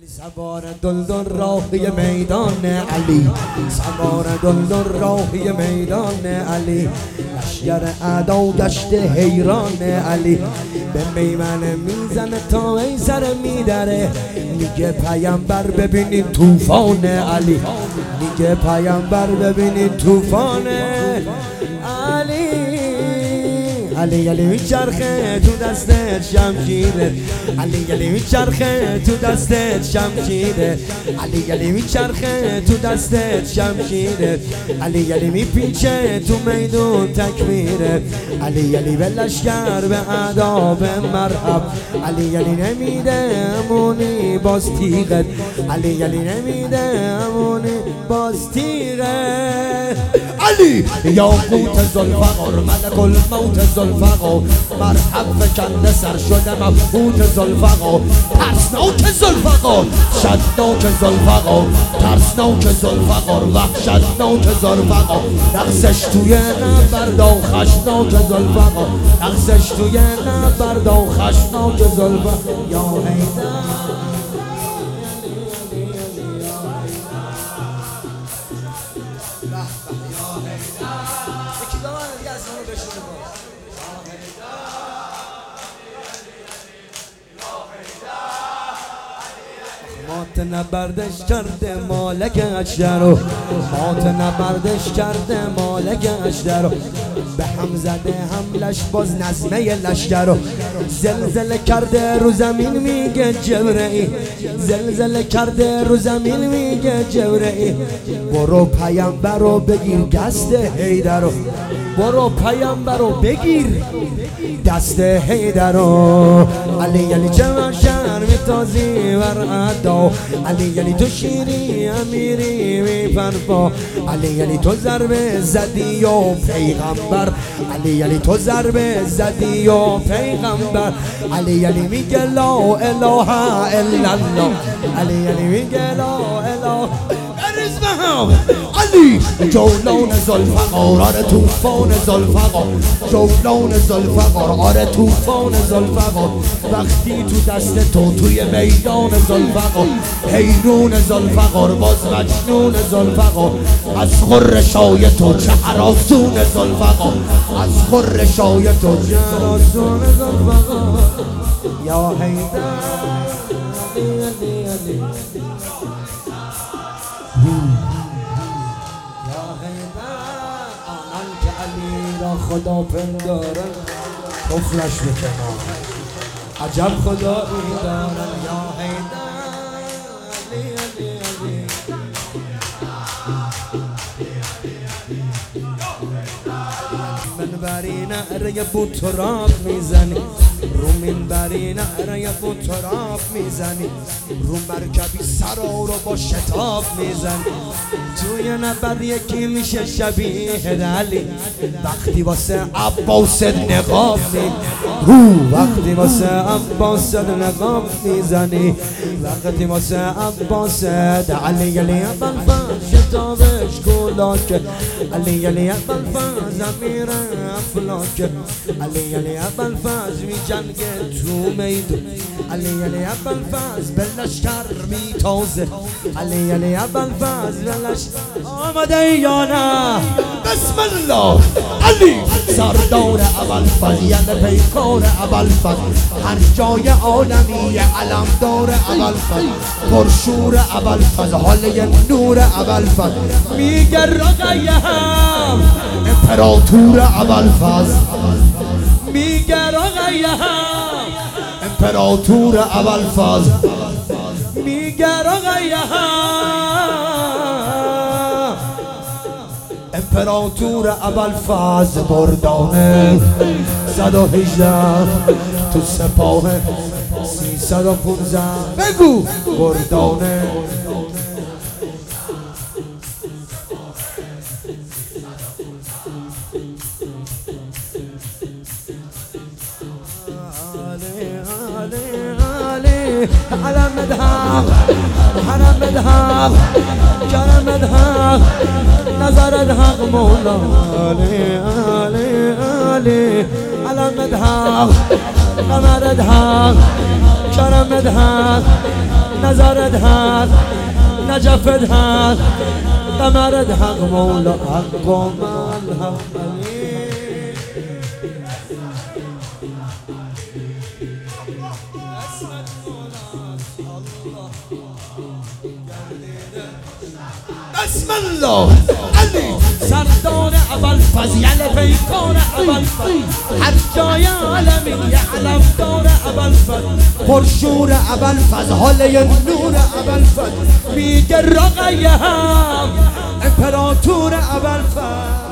سوار دلدل راهی میدان علی، سوار دلدل راهی میدان علی، لشگر اعدا گشته حیران علی، به میمنه میزنه تا ای سر میدره، میگه پیامبر ببینید طوفان علی، میگه پیامبر ببینید طوفان علی. علی علی میچرخه تو دستت شمشیره، علی علی میچرخه تو دستت شمشیره، علی علی میچرخه تو دستت شمشیره، علی علی میپیچه تو میدون تکبیره، علی علی به لشکر به اعدا به مرحب، علی علی نمیده امونی باز تیغت، علی علی نمیده امونی باز تیغت. علی یاقوت ذوالفقار ملک الموت ذوالفقار، مرحب فکنده سر شده مبهوت ذوالفقار، ترسناک ذوالفقار شدناک ذوالفقار، ترسناک ذوالفقار وحشتناک ذوالفقار، رقصش توی نبرد و خشناک ذوالفقار، رقصش توی نبرد و خشناک ذوالفقار. یا حیدر مات نبردش کرده مالک اشترو، مات نبردش کرده مالک اشترو، به هم زده حملش باز نظمه لشکرو، زلزله کرده رو زمین میگه جبرئیل، زلزله کرده رو زمین میگه جبرئیل، برو پیامبر رو بگیر دست حیدرو، برو پیامبر رو بگیر دست حیدرو. علی علی چه شهر میتازی بر اعدا، علی علی تو شیری امیری میپرفا، علی علی تو ضربه زدی و پیغمبر، علی علی تو ضربه زدی و پیغمبر، علی علی میگه لا اله الا الله، علی علی میگه لا اله علی. جولان ذوالفقار آره طوفان ذوالفقار، جولان ذوالفقار آره طوفان ذوالفقار، وقتی تو دست تو توی میدان ذوالفقار، حیرون ذوالفقار باز مجنون ذوالفقار، از خرشای تو چه هراسون ذوالفقار، از خرشای تو چه هراسون ذوالفقار. یا حیدر علی علی یا حیدر، آنان که علی را خدا پندارن کفرش میکنن، عجب خدایی دارن. یا حیدر علی علی علی منبری نعره بوتراب میزنی، رو منبری نعره بوتراب میزنی، رو مرکبی سرا رو با شتاب میزنی، توی نبرد یکی میشه شبیه علی، وقتی واسه عباس نقاب میزنی، وقتی واسه عباس نقاب میزنی، وقتی واسه عباس علی علی ابوالفضل شتابش کولاک، علی علی ابوالفضل امیر افلاک، علی علی ابوالفضل میجنگه تو میدون، علی علی ابوالفضل به لشکر میتازه، علی علی ابوالفضل به لشکر آمده یا نه؟ بسم الله. علی سردار ابوالفضل یعنی پیکار ابوالفضل، هر جای عالمی علمدار ابوالفضل، پرشور ابوالفضل حاله نور ابوالفضل، میگه رقیهم امپراتور ابوالفضل، میگه رقیهم امپراتور ابوالفضل، میگه رقیهم امپراتور ابوالفضل، مردانه 118 تو سپاه 315 بگو مردانه. علم مدهاق حرم مدهاق کرم مدهاق نظر دهاق مولا، علی علی علی علم مدهاق قمر دهاق کرم دهاق نظرت حق نجفت حق قمرت حق مولا حق و من حق بسم الله علی سردار ابوالفضل پیکار ابوالفضل هر جای عالمی علمدار ابوالفضل پرشور ابوالفضل حاله نور ابوالفضل میگه رقیه هم امپراتور ابوالفضل